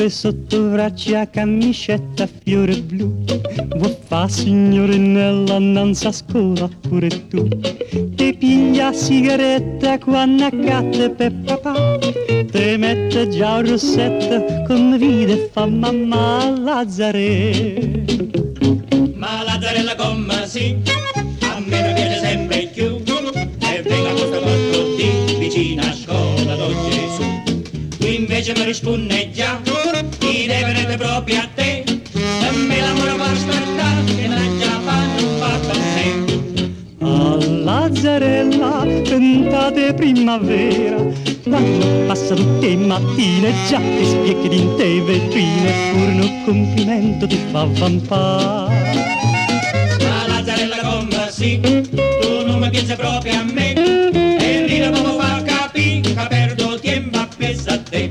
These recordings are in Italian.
sempre sotto braccia, camicetta fiore blu. Vuoi fa signorinella, non s'ascola pure tu. Ti piglia sigaretta quando accatte per papà. Te mette già un rossetto, condivide e fa mamma Lazzare. Ma Lazzarella come sì, a me mi piace sempre più. E venga questo porto di vicina a scuola do Gesù. Tu invece mi risponde già, ti deve rendere proprio a te. E me l'amore va aspettare, che me già fanno fatto a me. A Lazzarella, cantate primavera, quando passa tutte le mattine già ti spieghi in te vetrine, pure un complimento ti fa vampare. Ma Lazzarella come sì, tu non mi piaci proprio a me. E rida come fa capire che perdo tempo a pensare a te.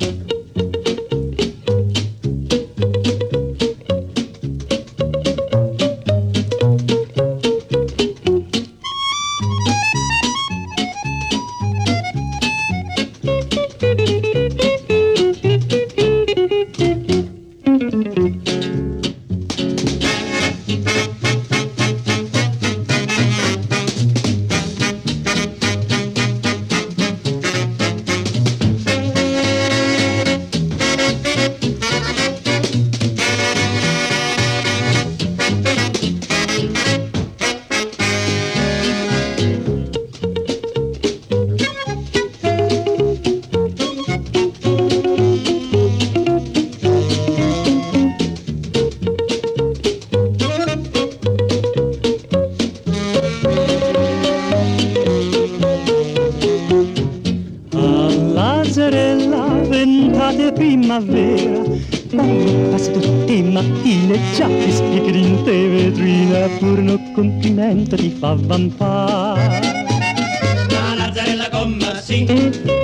Lazzarella, ventate primavera, quando passi tutte le mattine già ti spieghi in te vetrina, pure un complimento ti fa vampare. Ma Lazzarella come sì,